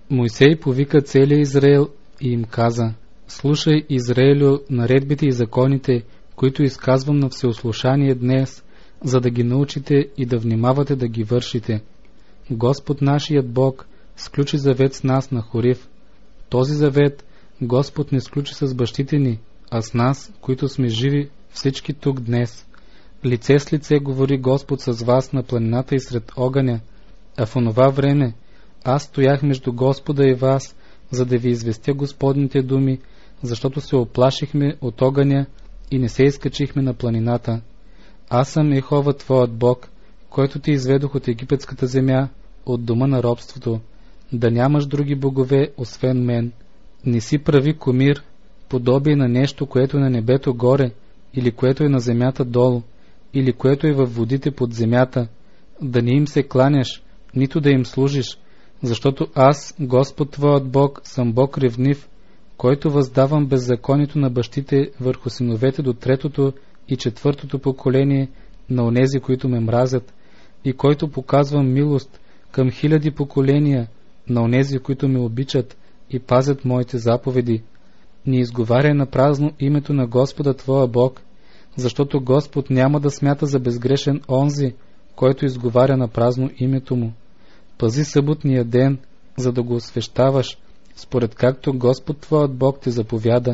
Мойсей повика целия Израел и им каза: слушай, Израелю, наредбите и законите, които изказвам на всеослушание днес, за да ги научите и да внимавате да ги вършите. Господ нашият Бог сключи завет с нас на Хорив. Този завет Господ не сключи с бащите ни, а с нас, които сме живи всички тук днес. Лице с лице говори Господ с вас на планината и сред огъня, а в онова време аз стоях между Господа и вас, за да ви известя Господните думи, защото се оплашихме от огъня и не се изкачихме на планината. Аз съм Йехова твоят Бог, който ти изведох от египетската земя, от дома на робството. Да нямаш други богове, освен мен. Не си прави кумир, подобие на нещо, което е на небето горе, или което е на земята долу, или което е във водите под земята. Да не им се кланяш, нито да им служиш, защото аз, Господ твоят Бог, съм Бог ревнив, който въздавам беззаконието на бащите върху синовете до 3-то и 4-то поколение на онези, които ме мразят, и който показвам милост към 1000 поколения на онези, които ме обичат и пазят моите заповеди. Не изговаряй на празно името на Господа твоя Бог, защото Господ няма да смята за безгрешен онзи, който изговаря на празно името му. Пази съботния ден, за да го освещаваш, според както Господ твоят Бог те заповяда.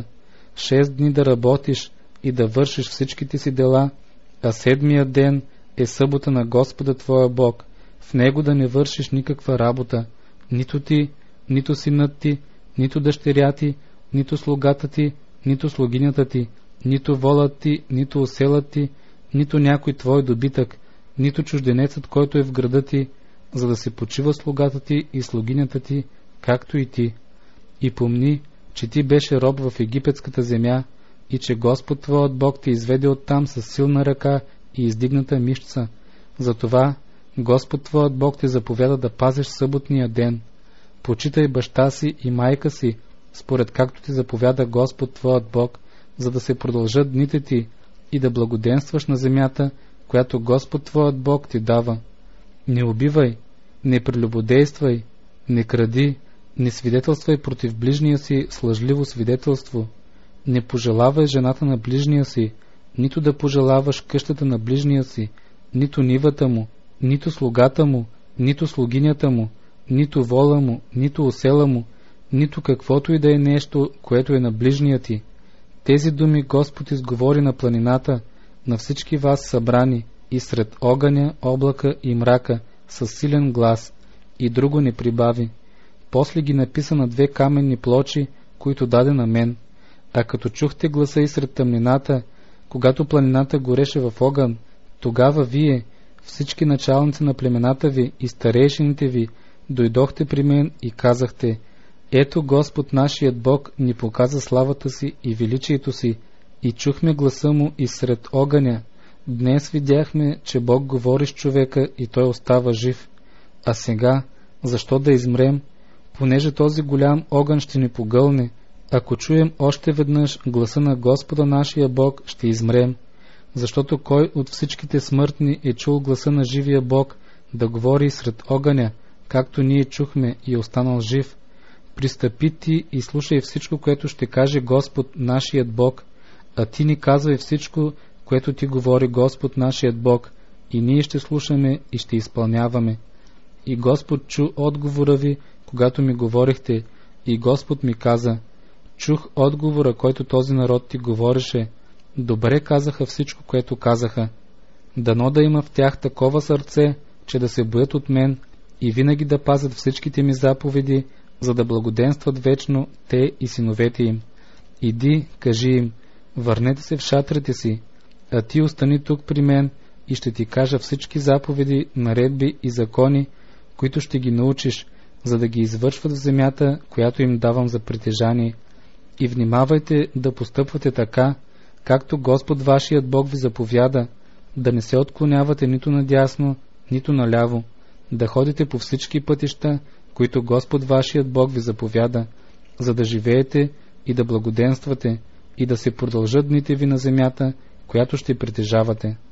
6 дни да работиш и да вършиш всичките си дела, а 7-мия ден е събота на Господа твоя Бог. В него да не вършиш никаква работа, нито ти, нито синът ти, нито дъщеря ти, нито слугата ти, нито слугинята ти, нито волът ти, нито оселът ти, нито някой твой добитък, нито чужденецът, който е в града ти, за да се почива слугата ти и слугинята ти, както и ти. И помни, че ти беше роб в египетската земя и че Господ твоят Бог те изведе оттам с силна ръка и издигната мишца. Затова Господ твоят Бог те заповяда да пазиш съботния ден. Почитай баща си и майка си, според както ти заповяда Господ твоят Бог, за да се продължат дните ти и да благоденстваш на земята, която Господ твоят Бог ти дава. Не убивай, не прелюбодействай, не кради, не свидетелствай против ближния си с лъжливо свидетелство, не пожелавай жената на ближния си, нито да пожелаваш къщата на ближния си, нито нивата му, нито слугата му, нито слугинята му, нито вола му, нито осела му, нито каквото и да е нещо, което е на ближния ти. Тези думи Господ изговори на планината, на всички вас събрани, и сред огъня, облака и мрака, със силен глас, и друго не прибави. После ги написа на 2 каменни плочи, които даде на мен. А като чухте гласа и сред тъмнината, когато планината гореше в огън, тогава вие, всички началници на племената ви и старейшините ви, дойдохте при мен и казахте: ето Господ нашият Бог ни показа славата си и величието си, и чухме гласа му и сред огъня. Днес видяхме, че Бог говори с човека и той остава жив. А сега, защо да измрем? Понеже този голям огън ще ни погълне, ако чуем още веднъж гласа на Господа нашия Бог, ще измрем. Защото кой от всичките смъртни е чул гласа на живия Бог да говори сред огъня, както ние чухме, и останал жив? Пристъпи ти и слушай всичко, което ще каже Господ нашият Бог, а ти ни казвай всичко, което ти говори Господ нашият Бог, и ние ще слушаме и ще изпълняваме. И Господ чу отговора ви, когато ми говорихте, и Господ ми каза: чух отговора, който този народ ти говореше. Добре казаха всичко, което казаха. Дано да има в тях такова сърце, че да се боят от мен и винаги да пазят всичките ми заповеди, за да благоденстват вечно те и синовете им. Иди, кажи им: върнете се в шатрите си, а ти остани тук при мен и ще ти кажа всички заповеди, наредби и закони, които ще ги научиш, за да ги извършват в земята, която им давам за притежание. И внимавайте да постъпвате така, както Господ вашият Бог ви заповяда, да не се отклонявате нито надясно, нито наляво, да ходите по всички пътища, които Господ вашият Бог ви заповяда, за да живеете и да благоденствате, и да се продължат дните ви на земята, която ще притежавате.